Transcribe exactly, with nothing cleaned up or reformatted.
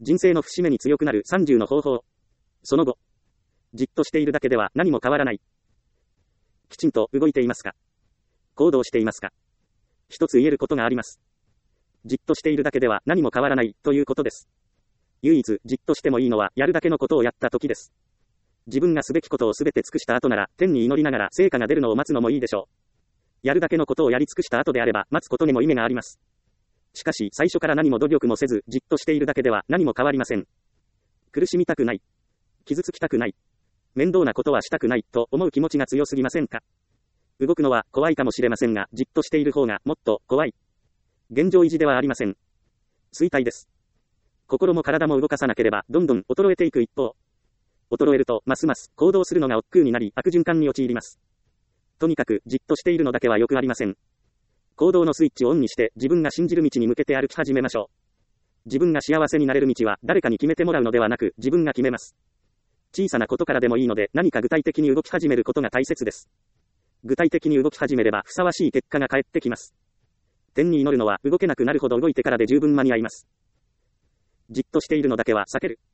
人生の節目に強くなるさんじゅうの方法。その後。じっとしているだけでは何も変わらない。きちんと動いていますか？行動していますか？一つ言えることがあります。じっとしているだけでは何も変わらないということです。唯一じっとしてもいいのはやるだけのことをやった時です。自分がすべきことをすべて尽くした後なら天に祈りながら成果が出るのを待つのもいいでしょう。やるだけのことをやり尽くした後であれば待つことにも意味があります。しかし最初から何も努力もせずじっとしているだけでは何も変わりません。苦しみたくない。傷つきたくない。面倒なことはしたくないと思う気持ちが強すぎませんか？動くのは怖いかもしれませんが、じっとしている方がもっと怖い。現状維持ではありません。衰退です。心も体も動かさなければどんどん衰えていく一方。衰えるとますます行動するのが億劫になり悪循環に陥ります。とにかくじっとしているのだけはよくありません。行動のスイッチをオンにして自分が信じる道に向けて歩き始めましょう。自分が幸せになれる道は誰かに決めてもらうのではなく自分が決めます。小さなことからでもいいので何か具体的に動き始めることが大切です。具体的に動き始めればふさわしい結果が返ってきます。天に祈るのは動けなくなるほど動いてからで十分間に合います。じっとしているのだけは避ける。